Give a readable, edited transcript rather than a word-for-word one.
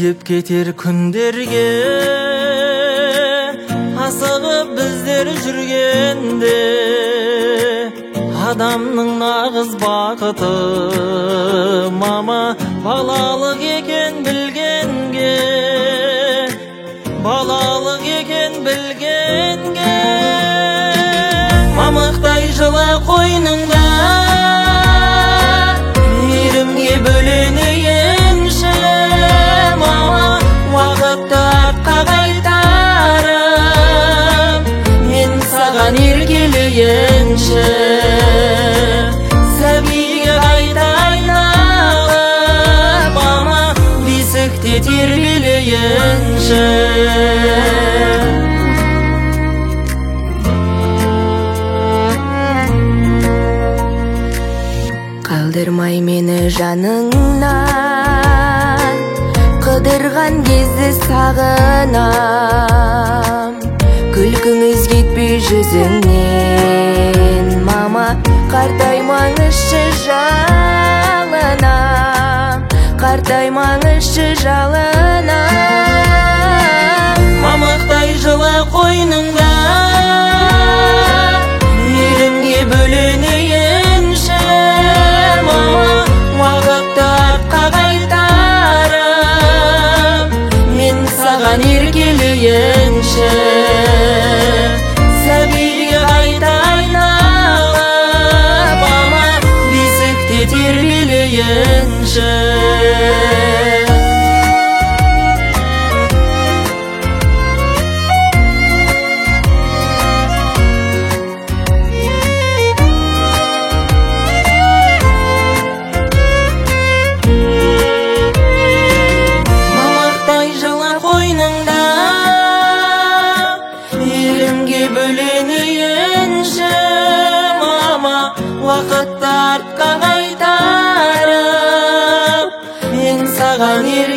Келіп кетер күндерге асығып біздер жүргенде, адамның нағыз бақыты мама балалық екен білгенге, балалық екен білгенге. Мамықтай жылы қойныңда мейірімге бөленейінші, мама уақытты артқа қайтарып мен саған еркелейінші, сәбиге қайта айналып мама бесікте тербелейінші. Қалдырмай мені жаныңнан, қыдырған кезді сағынам. Күлкіңіз кетпей жүзіңнен, мама қартаймаңызшы жалынам, қартаймаңызшы жалынам. Мамықтай жылы қойныңда мейірімге бөленейінші, мама уақытты артқа қайтарып мен саған еркелейінші, сәбиге қайта айналып мама бесікте тербелейінші. Бөленейінші, мама уақытты артқа қайтарып мен саған